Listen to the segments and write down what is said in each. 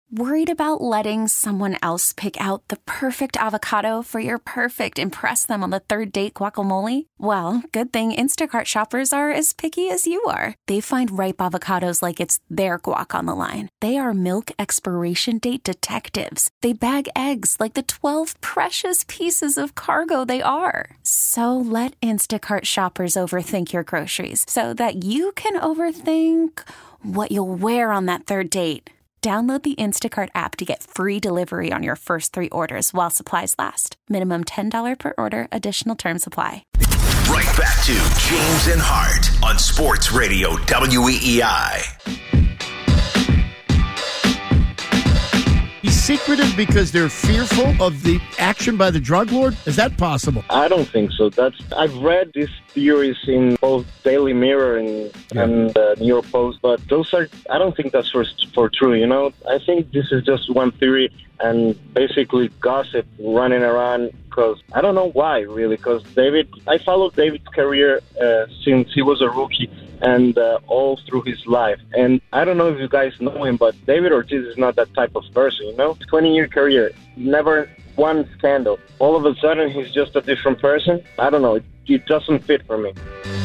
Worried about letting someone else pick out the perfect avocado for your perfect impress them on the third date guacamole? Well, good thing Instacart shoppers are as picky as you are. They find ripe avocados like it's their guac on the line. They are milk expiration date detectives. They bag eggs like the 12 precious pieces of cargo they are. So let Instacart shoppers overthink your groceries so that you can overthink what you'll wear on that third date. Download the Instacart app to get free delivery on your first 3 orders while supplies last. Minimum $10 per order. Additional terms apply. Right back to James and Hart on Sports Radio WEEI. He's secretive because they're fearful of the action by the drug lord? Is that possible? I don't think so. I've read these theories in both Daily Mirror and New York Post, but I don't think that's for true, you know? I think this is just one theory and basically gossip running around because I don't know why, really, because I followed David's career since he was a rookie and all through his life. And I don't know if you guys know him, but David Ortiz is not that type of person, you know? 20-year career, never one scandal. All of a sudden, he's just a different person. I don't know. It doesn't fit for me.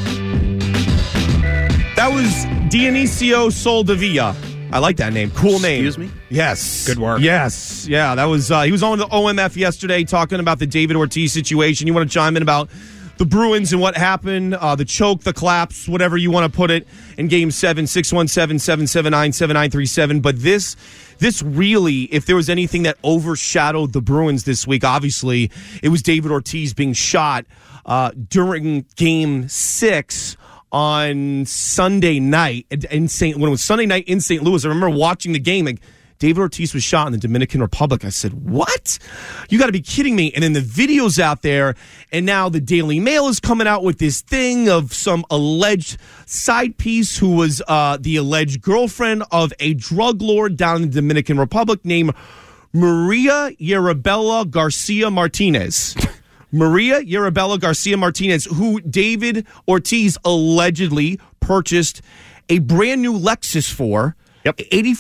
That was Dionisio Soldevilla. I like that name. Cool name. Excuse me? Yes. Good work. Yes. Yeah, that was, he was on the OMF yesterday talking about the David Ortiz situation. You want to chime in about the Bruins and what happened, the choke, the collapse, whatever you want to put it, in Game 7, 617-779-7937. But this really, if there was anything that overshadowed the Bruins this week, obviously, it was David Ortiz being shot during Game 6 on Sunday night when it was Sunday night in St. Louis. I remember watching the game, like, David Ortiz was shot in the Dominican Republic. I said, what? You got to be kidding me. And then the video's out there, and now the Daily Mail is coming out with this thing of some alleged side piece who was the alleged girlfriend of a drug lord down in the Dominican Republic named Maria Yarabella Garcia Martinez. Maria Yarabella Garcia Martinez, who David Ortiz allegedly purchased a brand new Lexus for. Yep.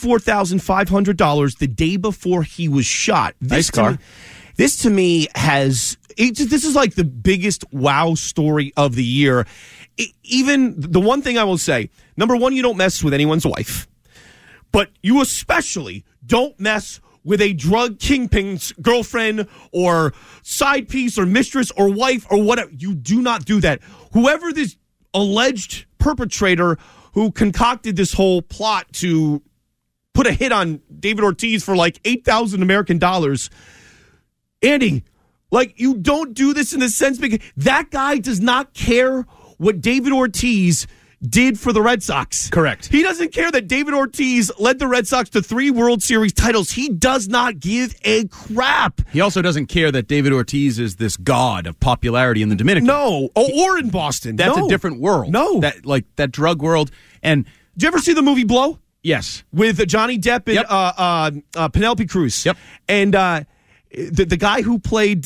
$84,500 the day before he was shot. Nice car. This to me this is like the biggest wow story of the year. Even the one thing I will say, number one, you don't mess with anyone's wife, but you especially don't mess with a drug kingpin's girlfriend or side piece or mistress or wife or whatever. You do not do that. Whoever this alleged perpetrator who concocted this whole plot to put a hit on David Ortiz for like $8,000 American dollars. Andy, like, you don't do this in the sense because that guy does not care what David Ortiz did for the Red Sox. Correct. He doesn't care that David Ortiz led the Red Sox to 3 World Series titles. He does not give a crap. He also doesn't care that David Ortiz is this god of popularity in the Dominican. No. Or in Boston. That's a different world. No. That drug world. And did you ever see the movie Blow? Yes. With Johnny Depp and Penelope Cruz. Yep. And the guy who played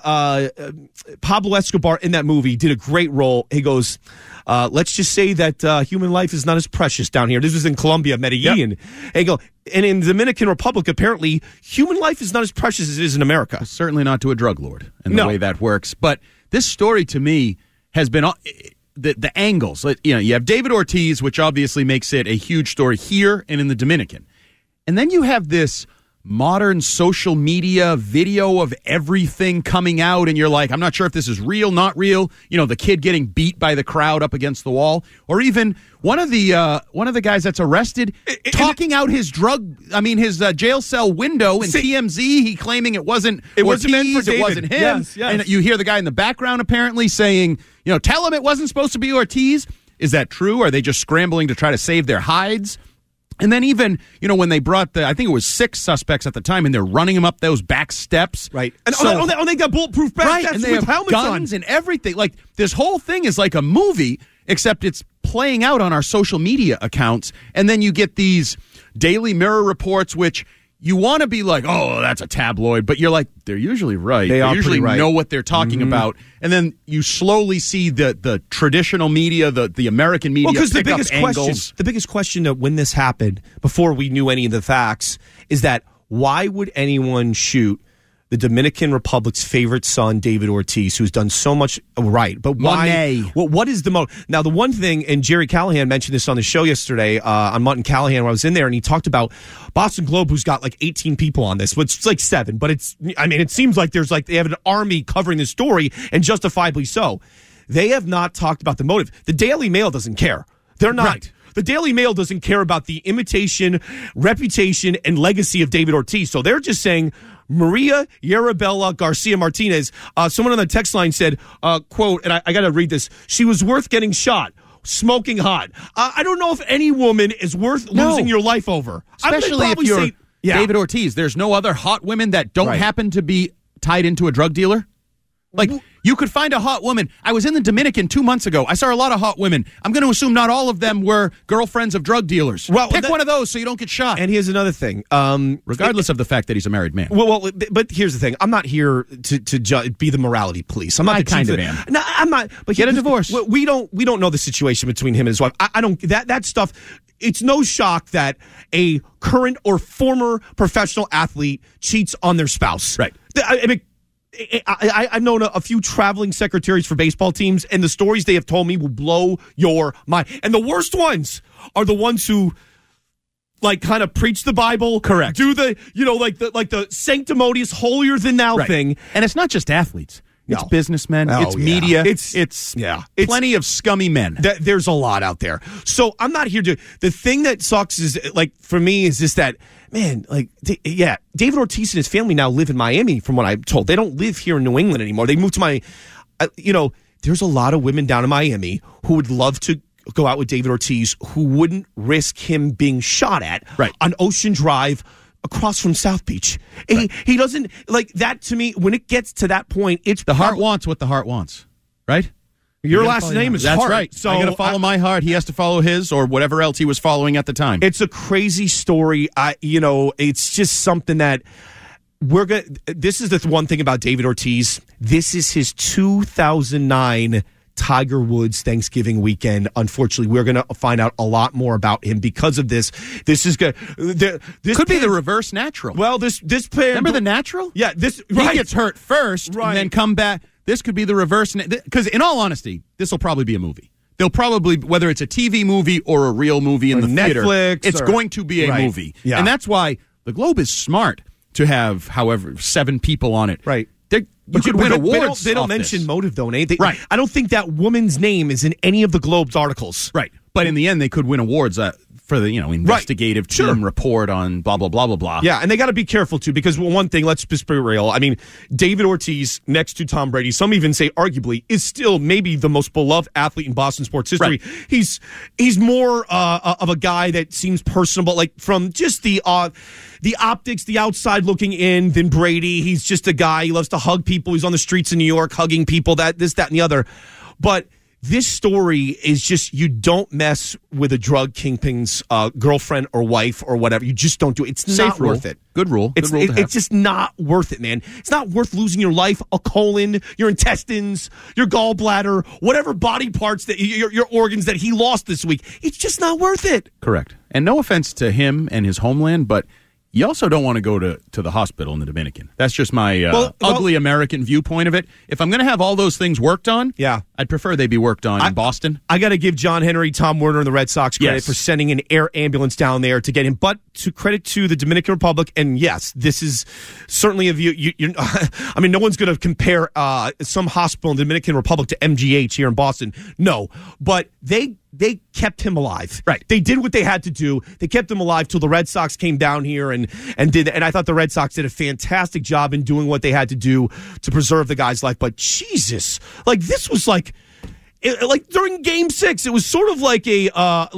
Pablo Escobar in that movie did a great role. He goes, let's just say that human life is not as precious down here. This was in Colombia, Medellin. Yep. And in the Dominican Republic, apparently, human life is not as precious as it is in America. Well, certainly not to a drug lord and the way that works. But this story, to me, has been the angles. You have David Ortiz, which obviously makes it a huge story here and in the Dominican. And then you have this modern social media video of everything coming out, and you're like, I'm not sure if this is real, not real. You know, the kid getting beat by the crowd up against the wall, or even one of the guys that's arrested talking out his jail cell window in TMZ. He claiming it wasn't Ortiz, meant for David. It wasn't him. Yes. And you hear the guy in the background apparently saying, tell him it wasn't supposed to be Ortiz. Is that true? Are they just scrambling to try to save their hides? And then even, when they brought I think it was 6 suspects at the time, and they're running them up those back steps. Right. And they got bulletproof back steps and they with have helmets guns on. and everything. Like, this whole thing is like a movie, except it's playing out on our social media accounts. And then you get these Daily Mirror reports, which you want to be like, oh, that's a tabloid, but you're like, they're usually right. They usually right. know what they're talking about. And then you slowly see the traditional media, the American media, because pick up angles. The biggest question when this happened, before we knew any of the facts, is that why would anyone shoot the Dominican Republic's favorite son, David Ortiz, who's done so much right? But why? What is the motive? Now, the one thing, and Jerry Callahan mentioned this on the show yesterday on Mutt and Callahan when I was in there, and he talked about Boston Globe, who's got like 18 people on this, which is like 7, but it seems like there's like they have an army covering this story, and justifiably so. They have not talked about the motive. The Daily Mail doesn't care. They're not. Right. The Daily Mail doesn't care about the imitation, reputation, and legacy of David Ortiz. So they're just saying Maria Yarabella Garcia Martinez. Someone on the text line said, quote, and I got to read this, she was worth getting shot. Smoking hot. I don't know if any woman is worth losing your life over. Especially if you're David Ortiz. There's no other hot women that don't happen to be tied into a drug dealer? Like, you could find a hot woman. I was in the Dominican 2 months ago. I saw a lot of hot women. I'm going to assume not all of them were girlfrills of drug dealers. Well, pick one of those so you don't get shot. And here's another thing. Regardless of the fact that he's a married man. Well, but here's the thing. I'm not here to be the morality police. I'm not I kind of am. No, I'm not. But get a divorce. We don't know the situation between him and his wife. I don't. That stuff. It's no shock that a current or former professional athlete cheats on their spouse. Right. I mean, I've known a few traveling secretaries for baseball teams, and the stories they have told me will blow your mind. And the worst ones are the ones who, like, kind of preach the Bible. Correct. Do the, like the sanctimonious, holier than thou thing. And it's not just athletes. It's businessmen. It's media. It's plenty of scummy men. There's a lot out there. So I'm not here to. The thing that sucks is, like, for me, is just that, man, like, David Ortiz and his family now live in Miami, from what I'm told. They don't live here in New England anymore. They moved to there's a lot of women down in Miami who would love to go out with David Ortiz, who wouldn't risk him being shot at on Ocean Drive across from South Beach. Right. He doesn't, like, that to me, when it gets to that point, it's the heart wants what the heart wants, right? Your last name is Hart. That's right. So I got to follow my heart. He has to follow his, or whatever else he was following at the time. It's a crazy story. It's just something that this is the one thing about David Ortiz. This is his 2009 Tiger Woods Thanksgiving weekend. Unfortunately, we're going to find out a lot more about him because of this. This is good. This could be the reverse Natural. Well, this remember the Natural? Yeah, he gets hurt first and then come back. This could be the reverse, because in all honesty, this will probably be a movie. They'll probably, whether it's a TV movie or a real movie in the theater, Netflix, it's going to be a movie. Yeah. And that's why the Globe is smart to have, however, 7 people on it. Right. You could win awards. They don't mention motive, though, Nate. Right. I don't think that woman's name is in any of the Globe's articles. Right. But in the end, they could win awards for the investigative team report on blah, blah, blah, blah, blah. Yeah, and they got to be careful, too, because one thing, let's just be real. I mean, David Ortiz, next to Tom Brady, some even say arguably, is still maybe the most beloved athlete in Boston sports history. Right. He's more of a guy that seems personable, like from just the optics, the outside looking in, than Brady. He's just a guy. He loves to hug people. He's on the streets in New York hugging people, this, that, and the other. But this story is just, you don't mess with a drug kingpin's girlfriend or wife or whatever. You just don't do it. It's not worth it. Good rule. It's just not worth it, man. It's not worth losing your life, a colon, your intestines, your gallbladder, whatever body parts, that your organs that he lost this week. It's just not worth it. Correct. And no offense to him and his homeland, but you also don't want to go to the hospital in the Dominican. That's just my ugly American viewpoint of it. If I'm going to have all those things worked on, I'd prefer they be worked on in Boston. I got to give John Henry, Tom Werner, and the Red Sox credit for sending an air ambulance down there to get him. But to credit to the Dominican Republic, and yes, this is certainly a view. I mean, no one's going to compare some hospital in the Dominican Republic to MGH here in Boston. No, but they kept him alive. Right. They did what they had to do. They kept him alive till the Red Sox came down here and I thought the Red Sox did a fantastic job in doing what they had to do to preserve the guy's life. But Jesus, like, this was like during Game 6, it was sort of like not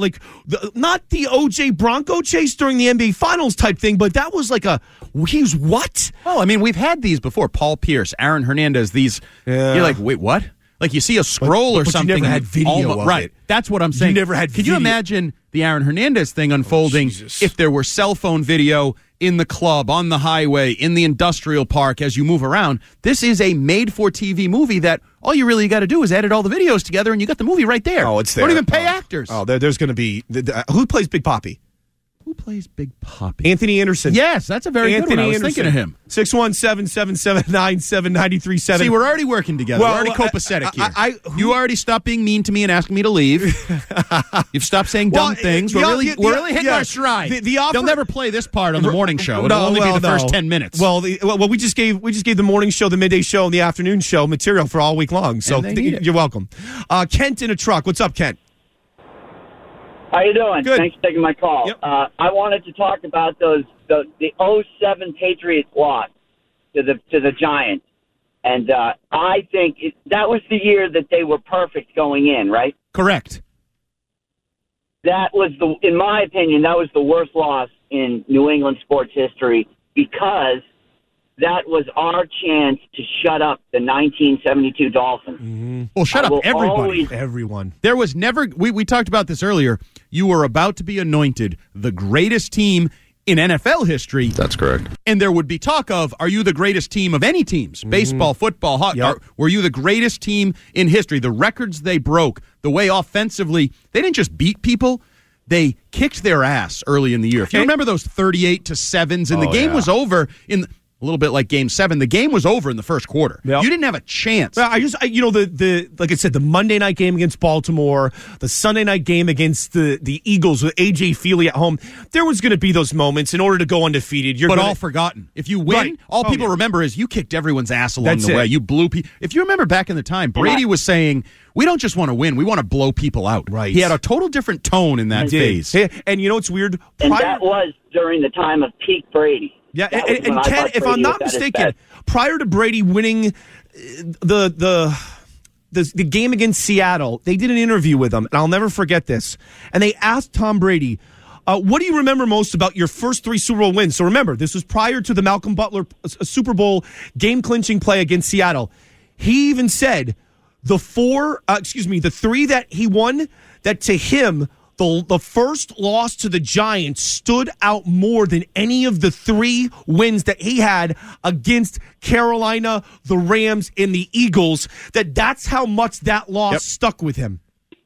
the OJ Bronco chase during the NBA Finals type thing, but that was like he's what? Well, I mean, we've had these before. Paul Pierce, Aaron Hernandez, these. Yeah. You're like, wait, what? Like, you see a scroll or something. You never had video of right. it. That's what I'm saying. You never had Could you imagine the Aaron Hernandez thing unfolding if there were cell phone video, in the club, on the highway, in the industrial park as you move around. This is a made-for-TV movie that all you really got to do is edit all the videos together and you got the movie right there. Oh, it's there. Don't even pay actors. Oh, there's going to be... who plays Big Papi? Who plays Big Papi? Anthony Anderson. Yes, that's a very good one. I was thinking of him. 617-779-7937. See, we're already working together. We're already copacetic here. You already stopped being mean to me and asking me to leave. You've stopped saying dumb things. We're really hitting our stride. They'll never play this part on the morning show. It'll only be the first 10 minutes. Well, we just gave the morning show, the midday show, and the afternoon show material for all week long. So you're welcome. Kent in a truck. What's up, Kent? How you doing? Good. Thanks for taking my call. Yep. I wanted to talk about the 07 Patriots loss to the Giants, and I think that was the year that they were perfect going in, right? Correct. That was in my opinion, that was the worst loss in New England sports history because that was our chance to shut up the 1972 Dolphins. Mm-hmm. Well, shut up everybody. Everyone. There was never, we talked about this earlier, you were about to be anointed the greatest team in NFL history. That's correct. And there would be talk of, are you the greatest team of any teams? Mm-hmm. Baseball, football, hockey. Yep. Were you the greatest team in history? The records they broke, the way offensively, they didn't just beat people, they kicked their ass early in the year. If you remember those 38-7s, and the game was over in... A little bit like Game 7. The game was over in the first quarter. Yep. You didn't have a chance. Well, like I said, the Monday night game against Baltimore, the Sunday night game against the Eagles with A.J. Feely at home, there was going to be those moments in order to go undefeated. All forgotten. If you win, all people remember is you kicked everyone's ass along the way. You blew people. If you remember back in the time, Brady was saying, we don't just want to win, we want to blow people out. Right. He had a total different tone in that phase. And you know what's weird? And that was during the time of peak Brady. Yeah, and Ken, if I'm not mistaken, prior to Brady winning the game against Seattle, they did an interview with him, and I'll never forget this. And they asked Tom Brady, what do you remember most about your first 3 Super Bowl wins? So remember, this was prior to the Malcolm Butler Super Bowl game-clinching play against Seattle. He even said the 3 that he won, that to him, the first loss to the Giants stood out more than any of the 3 wins that he had against Carolina, the Rams, and the Eagles. That's how much that loss stuck with him.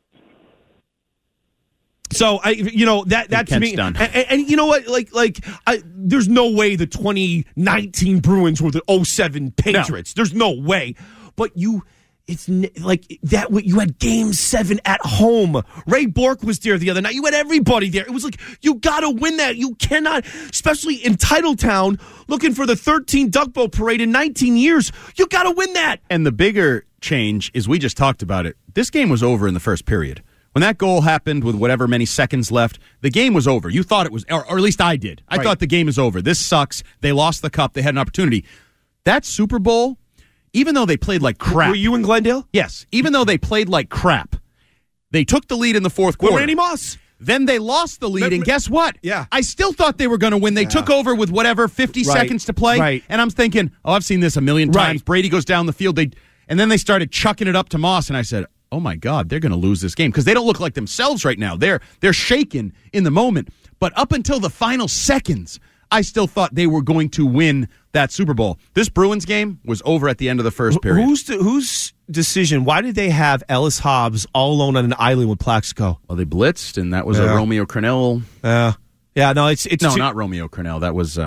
So that to me, done. And you know what? There's no way the 2019 Bruins were the 07 Patriots. No. There's no way. But it's like that. You had Game 7 at home. Ray Bork was there the other night. You had everybody there. It was like, you got to win that. You cannot, especially in Titletown, looking for the 13th Duck Boat Parade in 19 years. You got to win that. And the bigger change is, we just talked about it. This game was over in the first period. When that goal happened with whatever many seconds left, the game was over. You thought it was, or at least I did. I thought the game is over. This sucks. They lost the cup. They had an opportunity. That Super Bowl, even though they played like crap. Were you in Glendale? Yes. Even though they played like crap, they took the lead in the fourth quarter. With Randy Moss. Then they lost the lead, and guess what? Yeah. I still thought they were going to win. They took over with whatever, 50 seconds to play. Right. And I'm thinking, I've seen this a million times. Brady goes down the field. And then they started chucking it up to Moss, and I said, oh, my God, they're going to lose this game because they don't look like themselves right now. They're shaken in the moment. But up until the final seconds, I still thought they were going to win that Super Bowl. This Bruins game was over at the end of the first period. Whose decision? Why did they have Ellis Hobbs all alone on an island with Plaxico? Well, they blitzed, and that was a Romeo Crennel. Not Romeo Crennel. That was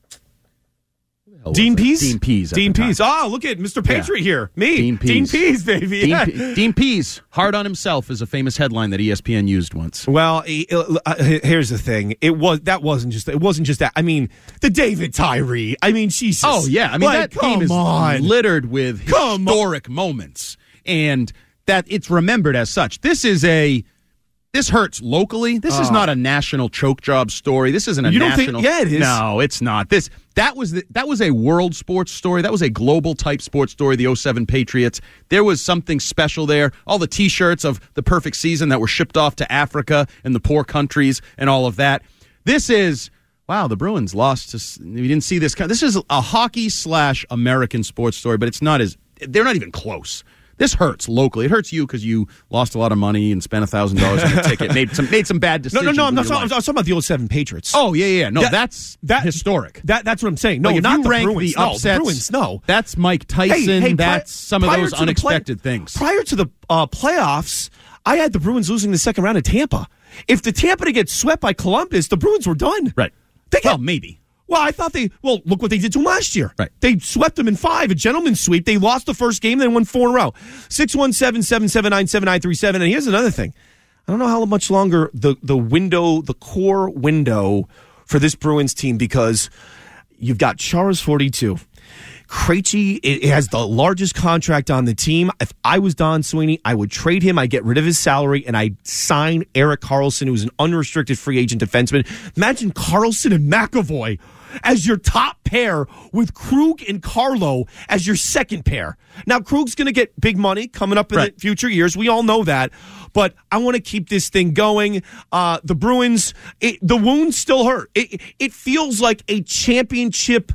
Dean Pease? Dean Pease. Dean Pease. Oh, look at Mr. Patriot here. Me. Dean Pease. Dean Pease, baby. Dean Pease, hard on himself, is a famous headline that ESPN used once. Well, here's the thing. It wasn't just that. I mean, the David Tyree. I mean, Jesus. Oh, yeah. I mean, that team is littered with historic moments, and that it's remembered as such. This hurts locally. This is not a national choke job story. This isn't a national. It is. No, it's not. That was a world sports story. That was a global type sports story. The 07 Patriots. There was something special there. All the T-shirts of the perfect season that were shipped off to Africa and the poor countries and all of that. This is the Bruins lost to. We didn't see this. This is a hockey / American sports story, but it's not as. They're not even close. This hurts locally. It hurts you because you lost a lot of money and spent $1,000 on a ticket, made some bad decisions. No, I'm talking about the 07 Patriots. Oh, yeah. No, that's historic. That's what I'm saying. No, like not you the rank Bruins. The upsets, no, the Bruins, no. That's Mike Tyson. Hey, that's some of those unexpected things. Prior to the playoffs, I had the Bruins losing the second round at Tampa. If the Tampa gets swept by Columbus, the Bruins were done. Right. Maybe. Well, I thought look what they did to them last year. Right. They swept them in 5, a gentleman's sweep. They lost the first game, then won 4 in a row. 617-779-7937. And here's another thing. I don't know how much longer the core window for this Bruins team, because you've got Chara's 42. Krejci, it has the largest contract on the team. If I was Don Sweeney, I would trade him. I'd get rid of his salary, and I'd sign Erik Karlsson, who's an unrestricted free agent defenseman. Imagine Karlsson and McAvoy as your top pair with Krug and Carlo as your second pair. Now, Krug's going to get big money coming up in the future years. We all know that. But I want to keep this thing going. The Bruins, the wounds still hurt. It feels like a championship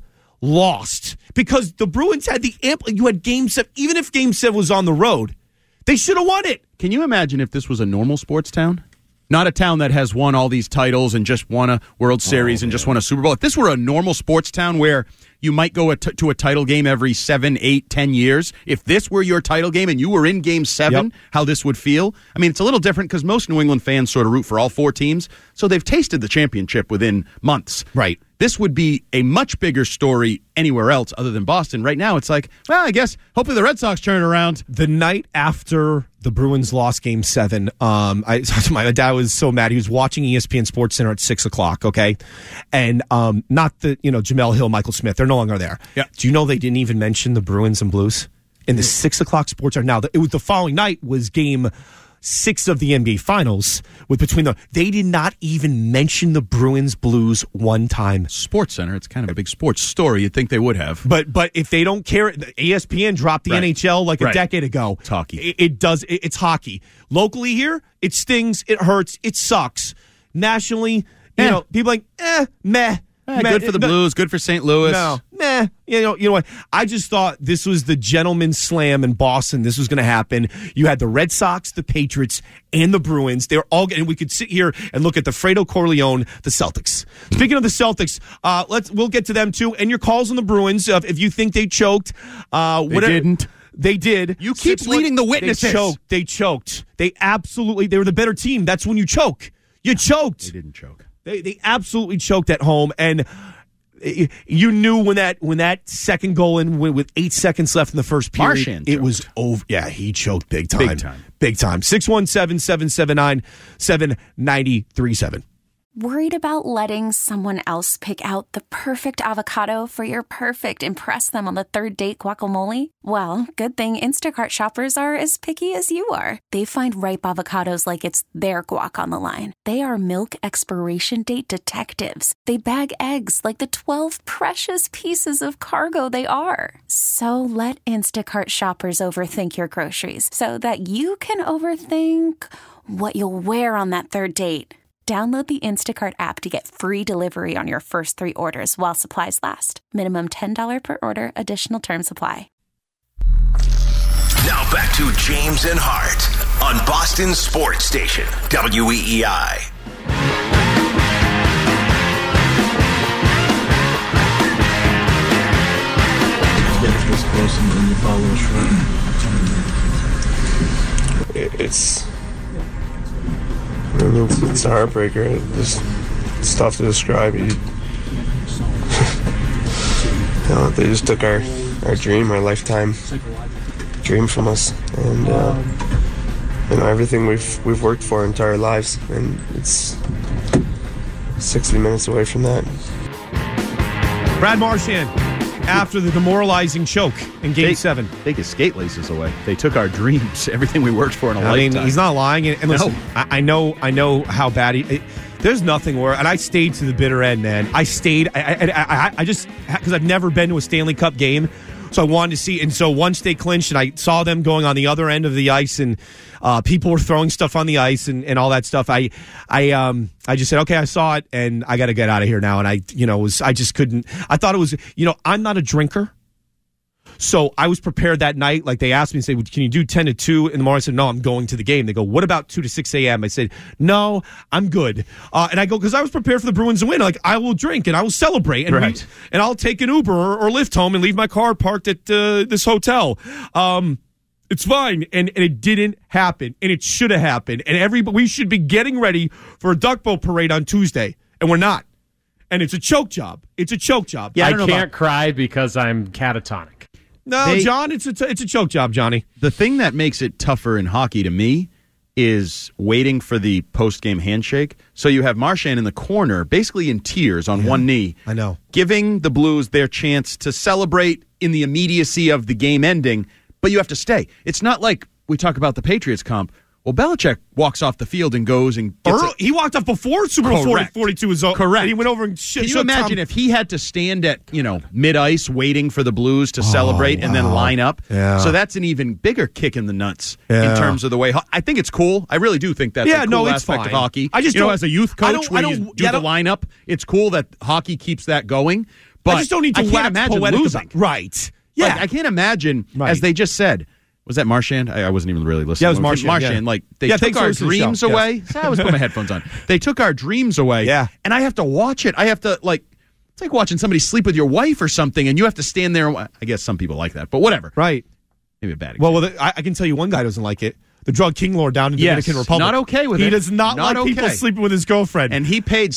lost because the Bruins had you had Game 7. Even if Game 7 was on the road, they should have won it. Can you imagine if this was a normal sports town? Not a town that has won all these titles and just won a World Series and just won a Super Bowl. If this were a normal sports town where you might go to a title game every 7, 8, 10 years, if this were your title game and you were in Game 7, how this would feel? I mean, it's a little different because most New England fans sort of root for all 4 teams, so they've tasted the championship within months. Right. This would be a much bigger story anywhere else other than Boston. Right now, it's like, well, I guess hopefully the Red Sox turn it around. The night after the Bruins lost Game 7, my dad was so mad. He was watching ESPN Sports Center at 6 o'clock, okay? And not the, Jamel Hill, Michael Smith. They're no longer there. Yeah. Do you know they didn't even mention the Bruins and Blues? In the 6 o'clock Sports Center. Now, it was the following night was Game 6 of the NBA Finals they did not even mention the Bruins Blues one time. Sports Center, it's kind of a big sports story. You'd think they would have. But if they don't care, ESPN dropped the NHL like a decade ago. It's hockey. It does. It's hockey. Locally here, it stings, it hurts, it sucks. Nationally, people are like, meh. Good for the Blues, good for St. Louis. No, meh. You know what? I just thought this was the gentleman's slam in Boston. This was going to happen. You had the Red Sox, the Patriots, and the Bruins. They're all, and we could sit here and look at the Fredo Corleone, the Celtics. Speaking of the Celtics, we'll get to them too. And your calls on the Bruins, if you think they choked, they didn't. They did. You keep leading the witnesses. They choked. They were the better team. That's when you choke. You choked. They didn't choke. They absolutely choked at home, and you knew when that second goal in with 8 seconds left in the first period, Marchand it was over. Yeah, he choked big time. Big time. 617-779-7937. Worried about letting someone else pick out the perfect avocado for your perfect impress them on the third date guacamole? Well, good thing Instacart shoppers are as picky as you are. They find ripe avocados like it's their guac on the line. They are milk expiration date detectives. They bag eggs like the 12 precious pieces of cargo they are. So let Instacart shoppers overthink your groceries so that you can overthink what you'll wear on that third date. Download the Instacart app to get free delivery on your first 3 orders while supplies last. Minimum $10 per order. Additional terms apply. Now back to James and Hart on Boston Sports Station, WEEI. It's a heartbreaker. It's tough to describe. They just took our dream, our lifetime dream from us, and everything we've worked for our entire lives, and it's 60 minutes away from that. Brad Marchand, after the demoralizing choke in Game 7. Take his skate laces away. They took our dreams, everything we worked for in a lifetime. I mean, he's not lying. And listen, no. I know how bad there's nothing worse. And I stayed to the bitter end, man. I stayed. I just, because I've never been to a Stanley Cup game, so I wanted to see. And so once they clinched and I saw them going on the other end of the ice and people were throwing stuff on the ice and all that stuff, I just said, okay, I saw it and I got to get out of here now. And I just couldn't. I thought it was, I'm not a drinker. So I was prepared that night. Like they asked me, say, can you do 10 to 2 in the morning? I said, no, I'm going to the game. They go, what about 2 to 6 a.m.? I said, no, I'm good. And I go, because I was prepared for the Bruins to win. Like, I will drink and I will celebrate. And, and I'll take an Uber or Lyft home and leave my car parked at this hotel. It's fine. And it didn't happen. And it should have happened. And we should be getting ready for a Duck Boat parade on Tuesday. And we're not. And it's a choke job. It's a choke job. Yeah, I can't cry because I'm catatonic. No, John, it's a choke job, Johnny. The thing that makes it tougher in hockey to me is waiting for the post-game handshake. So you have Marchand in the corner, basically in tears on one knee. I know. Giving the Blues their chance to celebrate in the immediacy of the game ending, but you have to stay. It's not like we talk about the Patriots comp. Well, Belichick walks off the field and goes and gets he walked off before Super Bowl 42 was over. Correct. And he went over and shit. Can you imagine if he had to stand at, mid-ice waiting for the Blues to celebrate and then line up? Yeah. So that's an even bigger kick in the nuts in terms of the way. I think it's cool. I really do think that's a cool aspect of hockey. I just as a youth coach, when you do the lineup, it's cool that hockey keeps that going. But I just don't need to can't imagine losing. Right. Yeah. I can't imagine, as they just said. Was that Marchand? I wasn't even really listening. Yeah, it was Marchand. Marchand. Like, they took our dreams away. So I always put my headphones on. They took our dreams away. Yeah. And I have to watch it. I have to, it's like watching somebody sleep with your wife or something, and you have to stand there. I guess some people like that, but whatever. Right. Maybe a bad example. Well, I can tell you one guy doesn't like it. The drug king lord down in the Dominican Republic. Not okay with it. He does not like people sleeping with his girlfriend. And he paid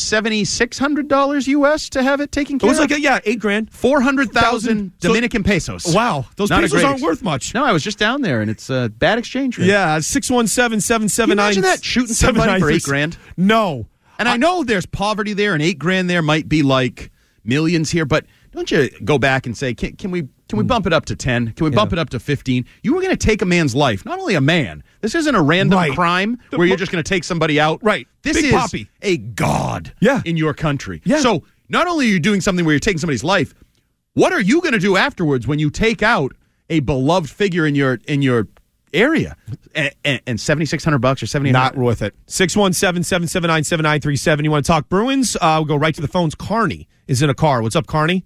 $7,600 US to have it taken care of. It was like $8,000. 400,000 Dominican pesos. Wow. Those pesos aren't worth much. No, I was just down there, and it's a bad exchange rate. Yeah, 617-779. Imagine that, shooting somebody for $8,000. No. And I know there's poverty there, and $8,000 there might be like millions here, but don't you go back and say, can we bump it up to 10? Can we bump it up to 15? You were going to take a man's life. Not only a man. This isn't a random crime where you're just going to take somebody out. Right. This Big is Poppy. a god in your country. Yeah. So not only are you doing something where you're taking somebody's life, what are you going to do afterwards when you take out a beloved figure in your area? And $7,600 or $7,800? Not worth it. 617-779-7937. You want to talk Bruins? We'll go right to the phones. Carney is in a car. What's up, Carney?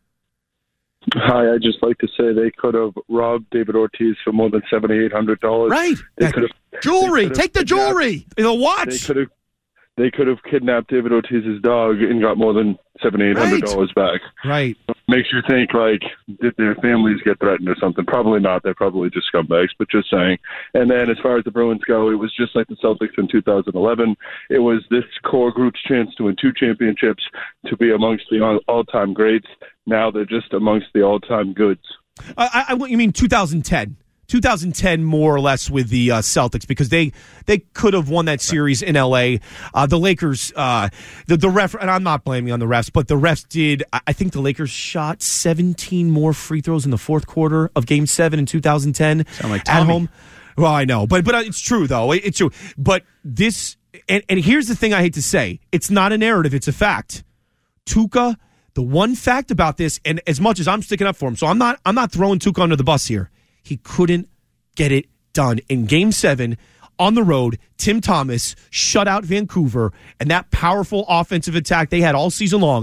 Hi, I'd just like to say they could have robbed David Ortiz for more than $7,800. Right. Jewelry. Take the jewelry. The watch. They could have kidnapped David Ortiz's dog and got more than $7,800 back. Right. Makes you think, did their families get threatened or something? Probably not. They're probably just scumbags, but just saying. And then as far as the Bruins go, it was just like the Celtics in 2011. It was this core group's chance to win 2 championships, to be amongst the all-time greats. Now they're just amongst the all-time goods. You mean 2010? 2010, more or less, with the Celtics, because they could have won that series in L.A. The Lakers, the ref, and I'm not blaming on the refs, but the refs did. I think the Lakers shot 17 more free throws in the fourth quarter of Game 7 in 2010 like at home. Well, I know, but it's true though. It's true. But this, and here's the thing I hate to say: it's not a narrative; it's a fact. Tuukka. The one fact about this, and as much as I'm sticking up for him, so I'm not throwing Tuukka under the bus here. He couldn't get it done in Game 7 on the road. Tim Thomas shut out Vancouver, and that powerful offensive attack they had all season long.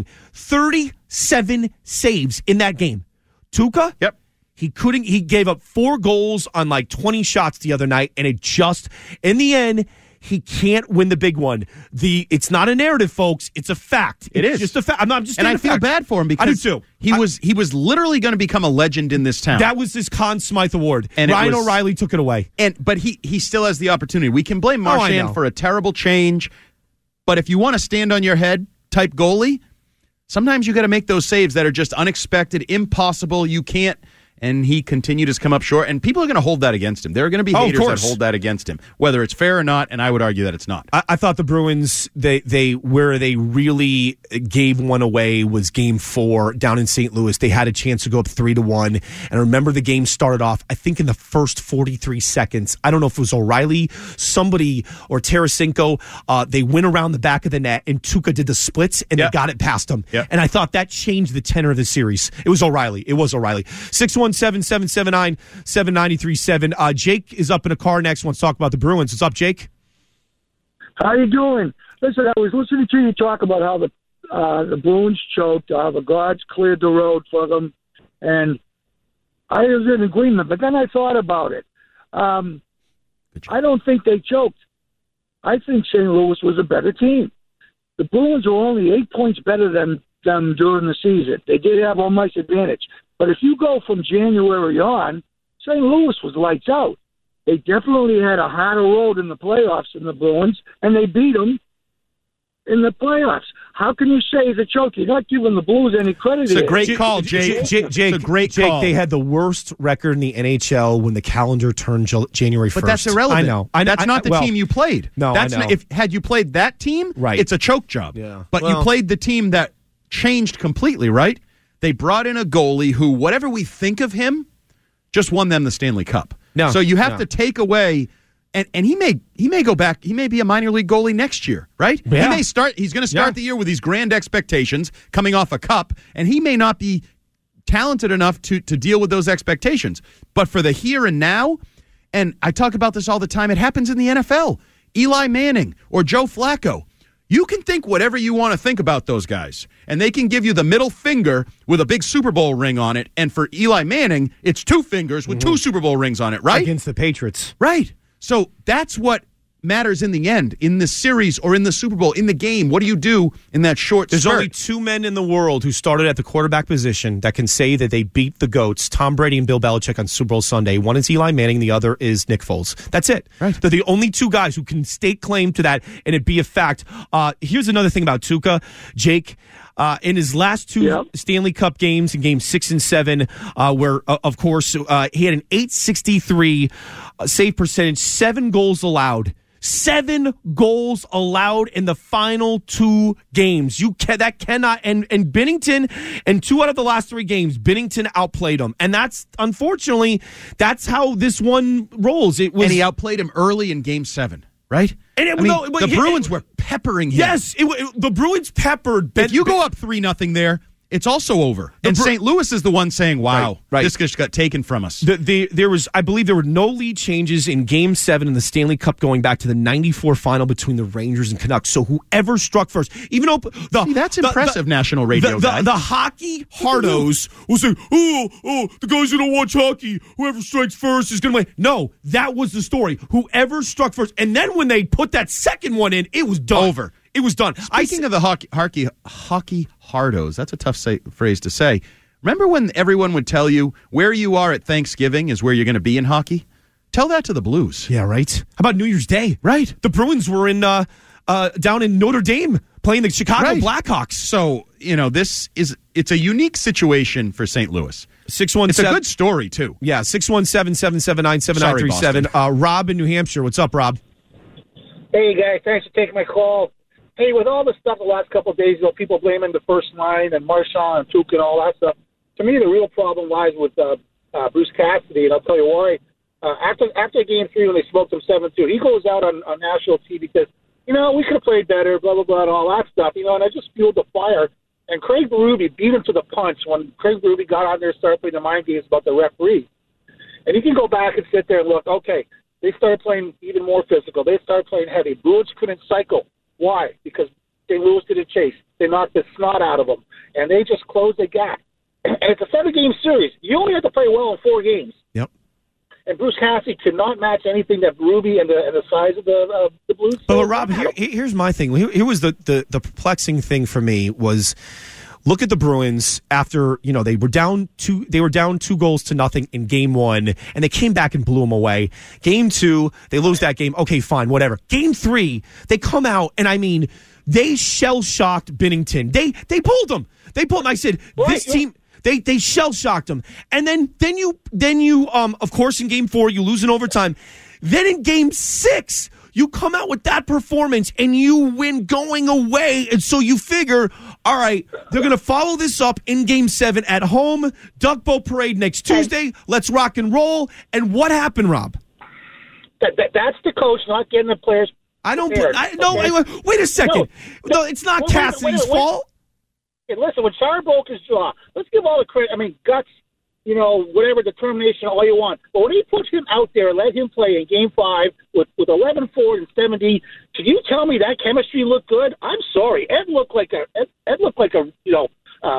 37 saves in that game. Tuukka, he couldn't. He gave up 4 goals on 20 shots the other night, and it just, in the end, he can't win the big one. It's not a narrative, folks. It's a fact. It's just a fact. I'm just. And I feel bad for him because I do too. He was literally going to become a legend in this town. That was his Conn Smythe Award, and Ryan O'Reilly took it away. But he still has the opportunity. We can blame Marchand for a terrible change, but if you want to stand on your head type goalie, sometimes you got to make those saves that are just unexpected, impossible. You can't. And he continued to come up short, and people are going to hold that against him. There are going to be haters that hold that against him, whether it's fair or not, and I would argue that it's not. I thought the Bruins, where they really gave one away was Game 4 down in St. Louis. They had a chance to go up 3-1, and I remember the game started off, I think in the first 43 seconds. I don't know if it was O'Reilly, somebody, or Tarasenko. They went around the back of the net, and Tuukka did the splits, and they got it past him. Yep. And I thought that changed the tenor of the series. It was O'Reilly. 617-779-7937. Jake is up in a car next. Wants to talk about the Bruins. What's up, Jake? How you doing? Listen, I was listening to you talk about how the Bruins choked, how the gods cleared the road for them, and I was in agreement, but then I thought about it. I don't think they choked. I think St. Louis was a better team. The Bruins were only 8 points better than them during the season. They did have home ice advantage. But if you go from January on, St. Louis was lights out. They definitely had a harder road in the playoffs than the Bruins, and they beat them in the playoffs. How can you say it's a choke? You're not giving the Blues any credit. It's a great call, Jake. Jake, it's a great call. They had the worst record in the NHL when the calendar turned January 1st. But that's irrelevant. I know. That's not the team you played. No, that's I know. Had you played that team, right, it's a choke job. Yeah. But you played the team that changed completely, right? They brought in a goalie who, whatever we think of him, just won them the Stanley Cup. No, so you have to take away, and he may go back. He may be a minor league goalie next year, right? Yeah. He may start. He's going to start the year with these grand expectations, coming off a cup, and he may not be talented enough to deal with those expectations. But for the here and now, and I talk about this all the time, it happens in the NFL. Eli Manning or Joe Flacco. You can think whatever you want to think about those guys, and they can give you the middle finger with a big Super Bowl ring on it. And for Eli Manning, it's two fingers with two Super Bowl rings on it, right? Against the Patriots. Right. So that's what matters in the end, in the series or in the Super Bowl, in the game. What do you do in that short There's spurt? only two men in the world who started at the quarterback position that can say that they beat the GOATs, Tom Brady and Bill Belichick, on Super Bowl Sunday. One is Eli Manning, the other is Nick Foles. That's it. Right. They're the only two guys who can stake claim to that and it be a fact. Here's another thing about Tuukka, Jake. In his last two Stanley Cup games, in games 6 and 7, where, of course, he had an .863 save percentage, 7 goals allowed. 7 goals allowed in the final 2 games. That cannot, and Binnington, in 2 out of the last 3 games, Binnington outplayed him. And unfortunately, that's how this one rolls. And he outplayed him early in Game 7, right? And the Bruins were peppering him. Yes, the Bruins peppered. If you go up 3-0 there, it's also over. And St. Louis is the one saying, wow, this just got taken from us. I believe there were no lead changes in Game 7 in the Stanley Cup going back to the 94 final between the Rangers and Canucks. So whoever struck first, even though... that's impressive, national radio guy. The hockey hardos will say, the guys who don't watch hockey, whoever strikes first is going to win. No, that was the story. Whoever struck first. And then when they put that second one in, it was done. Over. It was done. Speaking of the hockey hardos, that's a tough phrase to say. Remember when everyone would tell you where you are at Thanksgiving is where you're going to be in hockey? Tell that to the Blues. Yeah, right. How about New Year's Day? Right. The Bruins were in down in Notre Dame playing the Chicago Blackhawks. So, it's a unique situation for St. Louis. 617. It's a good story, too. Yeah, 617-779-7937. Rob in New Hampshire. What's up, Rob? Hey, guys. Thanks for taking my call. Hey, with all the stuff the last couple of days ago, people blaming the first line and Marchand and Tuukka and all that stuff, to me the real problem lies with Bruce Cassidy, and I'll tell you why. After Game 3 when they smoked him 7-2, he goes out on national TV and says, we could have played better, blah, blah, blah, and all that stuff, and I just fueled the fire. And Craig Berube beat him to the punch when Craig Berube got on there and started playing the mind games about the referee. And you can go back and sit there and look, okay, they started playing even more physical. They started playing heavy. Bruins couldn't cycle. Why? Because St. Louis didn't chase. They knocked the snot out of them, and they just closed the gap. And it's a 7-game series. You only have to play well in 4 games. Yep. And Bruce Cassidy could not match anything that Berube and the size of the Blues. But Rob, here's my thing. Here was the perplexing thing for me was. Look at the Bruins after, they were down 2 goals to nothing in Game 1, and they came back and blew them away. Game 2, they lose that game. Okay, fine, whatever. Game 3, they come out, and they shell-shocked Binnington. They pulled him. I said, this team... They shell-shocked him. And then you of course, in Game 4, you lose in overtime. Then in Game 6... you come out with that performance and you win going away. And so you figure, all right, they're going to follow this up in Game 7 at home. Duck Boat Parade next Tuesday. Let's rock and roll. And what happened, Rob? That's the coach not getting the players prepared. Wait a second. No, it's not Cassidy's fault. Hey, listen, when Sarah broke his jaw, let's give all the credit. Guts, whatever, determination, all you want. But when he put him out there and let him play in Game 5 with 11 forward and 70, can you tell me that chemistry looked good? I'm sorry. Ed looked like a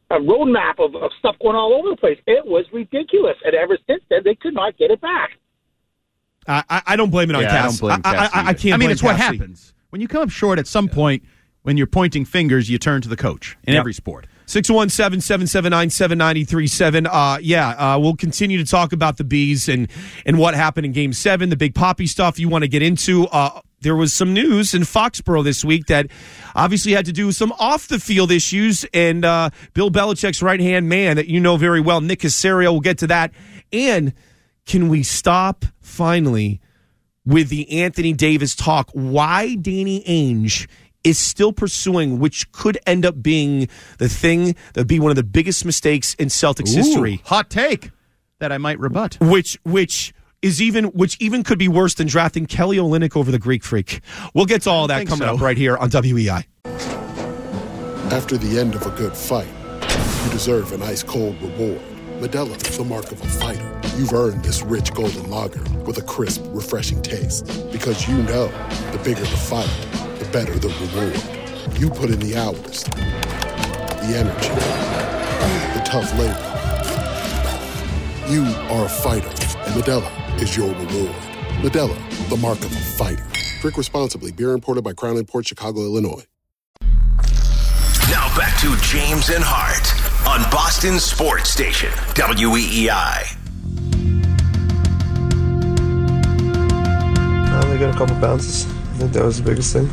roadmap of stuff going all over the place. It was ridiculous, and ever since then, they could not get it back. I don't blame it on Cass. I don't blame Cass. I can't. I mean, it's what Cassie. happens when you come up short. At some point, when you're pointing fingers, you turn to the coach in every sport. 617-779-7937. We'll continue to talk about the Bees and what happened in Game 7, the Big Papi stuff you want to get into. There was some news in Foxborough this week that obviously had to do with some off-the-field issues, and Bill Belichick's right-hand man that you know very well, Nick Caserio, we'll get to that. And can we stop, finally, with the Anthony Davis talk? Why Danny Ainge is still pursuing, which could end up being the thing that would be one of the biggest mistakes in Celtics history. Hot take that I might rebut. Which even could be worse than drafting Kelly Olynyk over the Greek Freak. We'll get to all that coming up right here on WEI. After the end of a good fight, you deserve an ice-cold reward. Modelo, the mark of a fighter. You've earned this rich golden lager with a crisp, refreshing taste. Because you know, the bigger the fight, the better the reward. You put in the hours, the energy, the tough labor. You are a fighter, and Modelo is your reward. Modelo, the mark of a fighter. Drink responsibly. Beer imported by Crown Imports, Chicago, Illinois. Now back to James and Hart on Boston Sports Station, WEEI. They got a couple bounces. I think that was the biggest thing.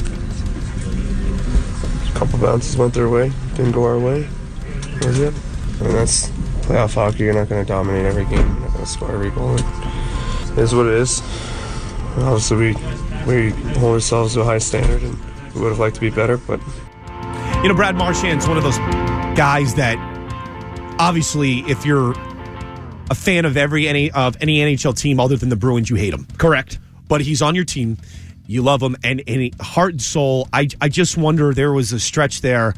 A couple bounces went their way, didn't go our way. That was it. I mean, that's playoff hockey. You're not going to dominate every game. You're not going to score every goal. It is what it is. Obviously, we hold ourselves to a high standard, and we would have liked to be better, but... You know, Brad Marchand's one of those guys that, obviously, if you're a fan of any NHL team other than the Bruins, you hate him. Correct. But he's on your team. You love him. And heart and soul, I just wonder, there was a stretch there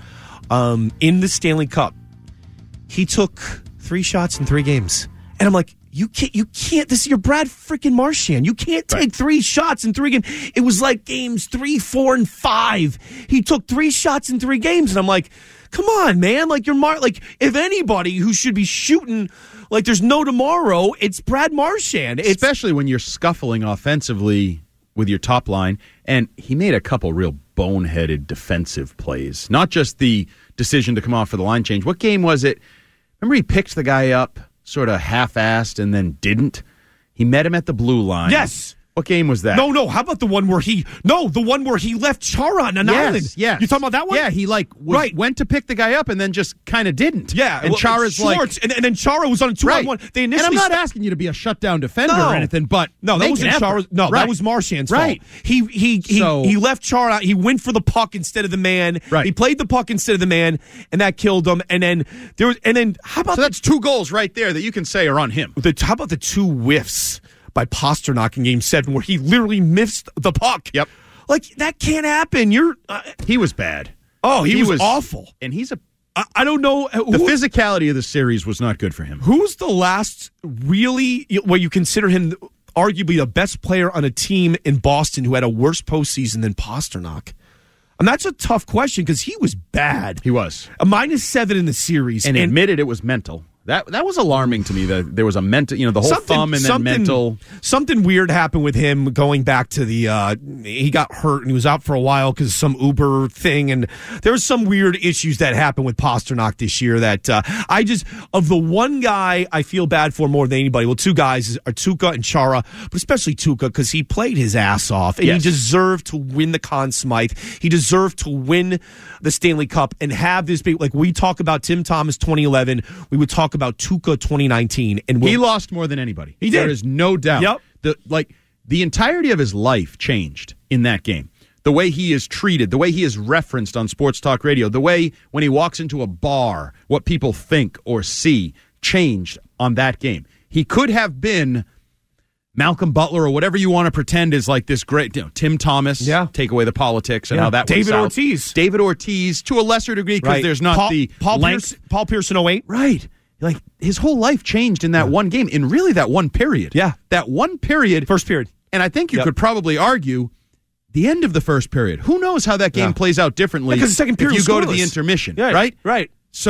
in the Stanley Cup. He took 3 shots in 3 games. And I'm like, you can't, this is your Brad freaking Marchand. You can't take 3 shots in 3 games. It was like games 3, 4, and 5. He took 3 shots in 3 games. And I'm like, come on, man. Like, if anybody who should be shooting like there's no tomorrow, it's Brad Marchand. Especially when you're scuffling offensively with your top line. And he made a couple real boneheaded defensive plays. Not just the decision to come off for the line change. What game was it? Remember he picked the guy up sort of half-assed and then didn't? He met him at the blue line. Yes. What game was that? No. How about the one where he left Chara on an island? Yes. You talking about that one? Yeah, he went to pick the guy up and then just kind of didn't. Yeah. And Chara's Schwartz, and then Chara was on a 2-on-1. They initially and I'm not asking you to be a shutdown defender or anything, but that wasn't Chara's. No, that was Marchand's fault. He left Chara. He went for the puck instead of the man. Right. He played the puck instead of the man, and that killed him. And then how about that's 2 goals right there that you can say are on him. How about the 2 whiffs by Pasternak in Game 7 where he literally missed the puck? Yep. Like, that can't happen. He was bad. Oh, he was awful. And he's I don't know. The physicality of the series was not good for him. Who's the last really, where you consider him arguably the best player on a team in Boston who had a worse postseason than Pasternak? And that's a tough question because he was bad. He was. A -7 in the series. And admitted it was mental. That was alarming to me, that there was a mental, the whole thumb and then mental. Something weird happened with him going back to he got hurt and he was out for a while because of some Uber thing. And there was some weird issues that happened with Pasternak this year that of the one guy I feel bad for more than anybody, well, 2 guys are Tuukka and Chara, but especially Tuukka because he played his ass off and he deserved to win the Conn Smythe. He deserved to win the Stanley Cup and have this big, like we talk about Tim Thomas 2011, we would talk about Tuukka 2019, and he lost more than anybody. He did. There is no doubt. Yep. The entirety of his life changed in that game. The way he is treated, the way he is referenced on sports talk radio, the way when he walks into a bar, what people think or see changed on that game. He could have been Malcolm Butler or whatever you want to pretend is like this great, Tim Thomas. Yeah. Take away the politics and how that was David Ortiz to a lesser degree because there's not Paul Pierce in 08. Right. Like, his whole life changed in that one game, in really that one period. Yeah. That one period. First period. And I think you could probably argue the end of the first period. Who knows how that game plays out differently because the second period if you was go to the intermission, right? Right. So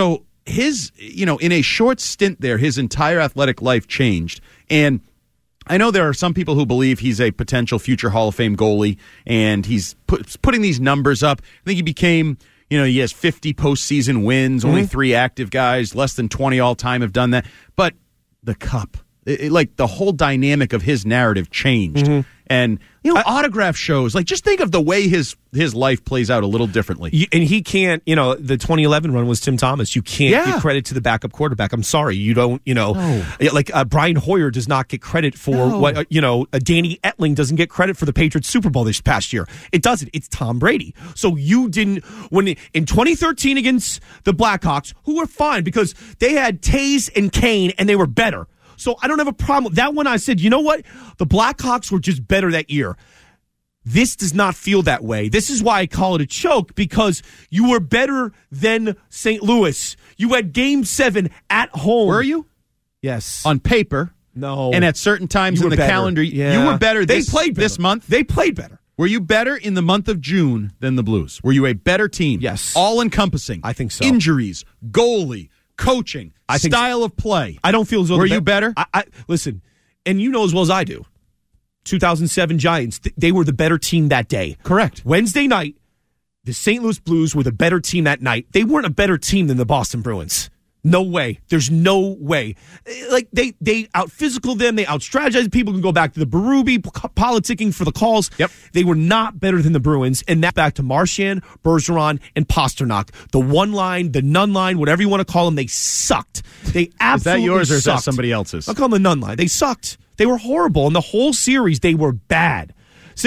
his, in a short stint there, his entire athletic life changed. And I know there are some people who believe he's a potential future Hall of Fame goalie, and he's putting these numbers up. I think he became, he has 50 postseason wins, only 3 active guys, less than 20 all-time have done that. But the Cup, the whole dynamic of his narrative changed. And, autograph shows, just think of the way his life plays out a little differently. And he can't, the 2011 run was Tim Thomas. You can't give credit to the backup quarterback. I'm sorry. You don't, Brian Hoyer does not get credit for what, Danny Etling doesn't get credit for the Patriots Super Bowl this past year. It doesn't. It's Tom Brady. So you didn't, in 2013 against the Blackhawks, who were fine because they had Taze and Kane and they were better. So I don't have a problem with that one. I said, you know what? The Blackhawks were just better that year. This does not feel that way. This is why I call it a choke, because you were better than St. Louis. You had Game 7 at home. Were you? Yes. On paper. No. And at certain times in the calendar, you were better this month? They played better. Were you better in the month of June than the Blues? Were you a better team? Yes. All-encompassing. I think so. Injuries, goalie, coaching, style of play. I don't feel as though... Were you better? Listen, and you know as well as I do, 2007 Giants, they were the better team that day. Correct. Wednesday night, the St. Louis Blues were the better team that night. They weren't a better team than the Boston Bruins. No way. There's no way. They out-physical them. They out-strategized. People can go back to the Berube politicking for the calls. Yep. They were not better than the Bruins. And that back to Marchand, Bergeron, and Pasternak. The one line, the none line, whatever you want to call them, they sucked. They absolutely sucked. Is that yours or is that somebody else's? I'll call them the none line. They sucked. They were horrible. And the whole series, they were bad.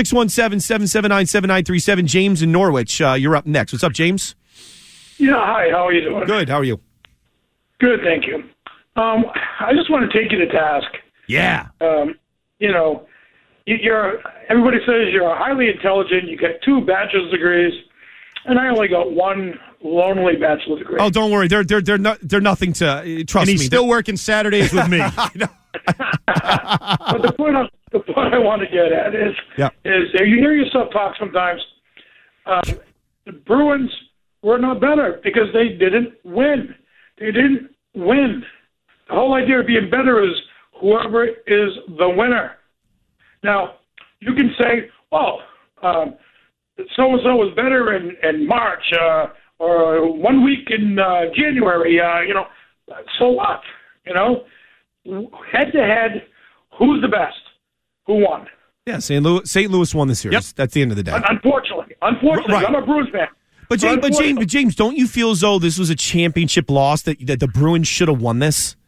617-779-7937. James in Norwich, you're up next. What's up, James? Yeah, hi. How are you doing? Good. How are you? Good, thank you. I just want to take you to task. Yeah. Everybody says you're highly intelligent. You got 2 bachelor's degrees, and I only got 1 lonely bachelor's degree. Oh, don't worry. They're nothing to trust me. And he's still working Saturdays with me. But the point I want to get at is you hear yourself talk sometimes. The Bruins were not better because they didn't win. They didn't win. The whole idea of being better is whoever is the winner. Now, you can say, so-and-so was better in March or 1 week in January. So what? Head-to-head, who's the best? Who won? Yeah, St. Louis won the series. Yep. That's the end of the day. Unfortunately. Right. I'm a Bruins fan. But James, don't you feel as though this was a championship loss, that the Bruins should have won this?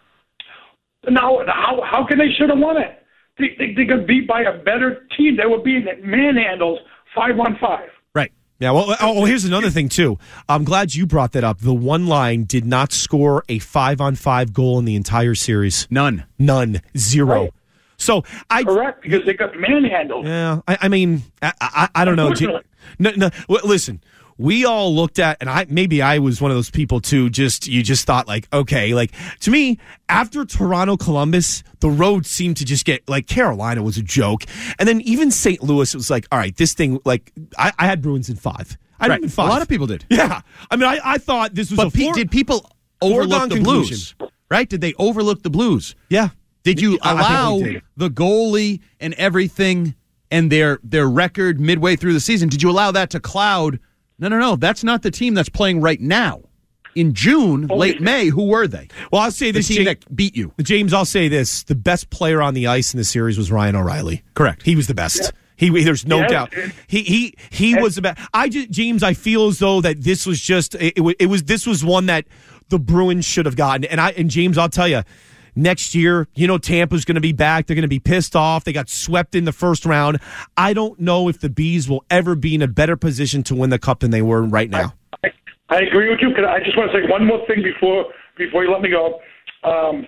No, how can they should have won it? They got beat by a better team. They were being manhandled 5-on-5. Right. Yeah. Well, here's another thing too. I'm glad you brought that up. The one line did not score a 5-on-5 goal in the entire series. None. 0. Right. So correct, because they got manhandled. Yeah. I mean, I don't know. No. Listen. We all looked at, and I was one of those people too. You just thought okay, to me, after Toronto, Columbus, the road seemed to just get Carolina was a joke, and then even St. Louis, it was all right, this thing, I had Bruins in 5. I had them in 5. A lot of people did. Yeah, I mean, I thought this was. Did people overlook the Blues? Right? Did they overlook the Blues? Yeah. Did you allow the goalie and everything and their record midway through the season? Did you allow that to cloud? No. That's not the team that's playing right now. In June, late May, who were they? Well, I'll say this. The team that beat you. James, I'll say this. The best player on the ice in the series was Ryan O'Reilly. Correct. He was the best. There's no doubt. He was the best. James, I feel as though that this was just, this was one that the Bruins should have gotten. And James, I'll tell you, next year, Tampa's going to be back. They're going to be pissed off. They got swept in the first round. I don't know if the Bees will ever be in a better position to win the Cup than they were right now. I agree with you. I just want to say one more thing before you let me go. 2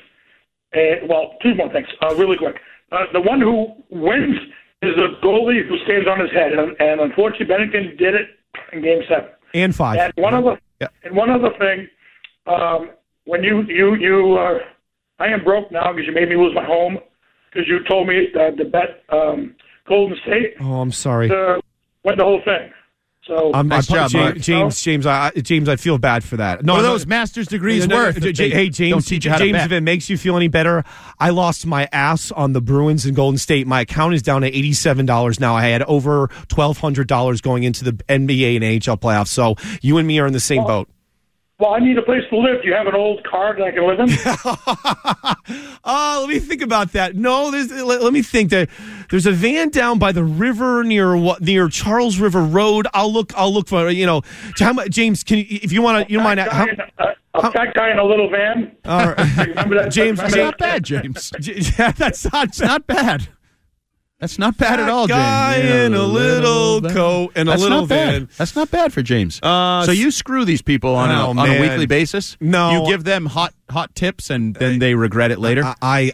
more things, really quick. The one who wins is the goalie who stands on his head, and unfortunately, Bennington did it in Game 7 and 5. And one other thing, when you I am broke now because you made me lose my home because you told me to bet Golden State. Oh, I'm sorry. Win the whole thing. So nice job, James. I feel bad for that. No, those master's degrees worth. Hey, James. Don't teach you how to bet. If it makes you feel any better, I lost my ass on the Bruins and Golden State. My account is down to $87 now. I had over $1,200 going into the NBA and NHL playoffs. So you and me are in the same boat. Well, I need a place to live. Do you have an old car that I can live in? Let me think about that. No, let me think. There's a van down by the river near Charles River Road. I'll look for James. Can you, if you want to, you don't mind? A fat guy in a little van. All right. Remember that? James, that's not bad, James. Yeah, that's not bad. That's not bad at all, James. Guy in a little coat and a little van. That's not bad for James. So you screw these people on a weekly basis? No. You give them hot tips and then they regret it later? Man,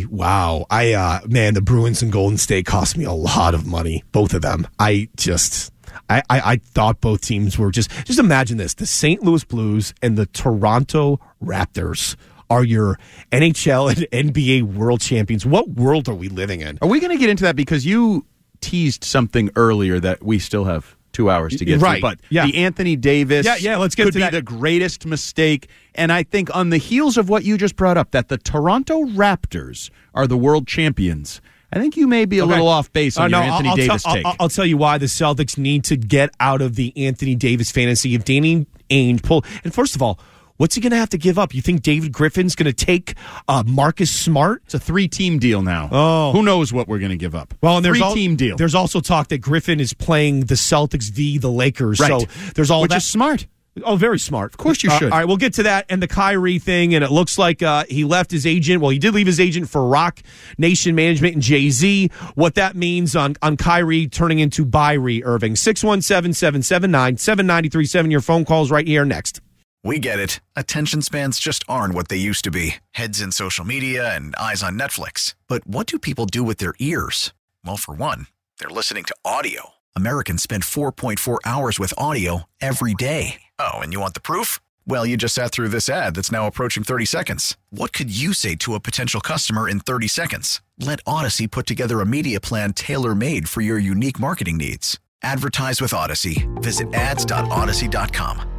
the Bruins and Golden State cost me a lot of money, both of them. I thought both teams were just imagine this. The St. Louis Blues and the Toronto Raptors are your NHL and NBA world champions. What world are we living in? Are we going to get into that? Because you teased something earlier that we still have 2 hours to get right. to. But the Anthony Davis let's get could to be that. the greatest mistake. And I think on the heels of what you just brought up, that the Toronto Raptors are the world champions, I think you may be a little off base on your Anthony Davis take. I'll tell you why the Celtics need to get out of the Anthony Davis fantasy. If Danny Ainge pull, and first of all, what's he going to have to give up? You think David Griffin's going to take Marcus Smart? It's a 3-team deal now. Oh. Who knows what we're going to give up? Well, and there's 3-team deal. There's also talk that Griffin is playing the Celtics v. the Lakers. Right. So there's all Which that. is smart. Oh, very smart. Of course you should. All right, we'll get to that and the Kyrie thing, and it looks like he left his agent. Well, he did leave his agent for Rock Nation Management and Jay-Z. What that means on Kyrie turning into Kyrie Irving. 617-779-7937. Your phone calls right here next. We get it. Attention spans just aren't what they used to be. Heads in social media and eyes on Netflix. But what do people do with their ears? Well, for one, they're listening to audio. Americans spend 4.4 hours with audio every day. Oh, and you want the proof? Well, you just sat through this ad that's now approaching 30 seconds. What could you say to a potential customer in 30 seconds? Let Odyssey put together a media plan tailor-made for your unique marketing needs. Advertise with Odyssey. Visit ads.odyssey.com.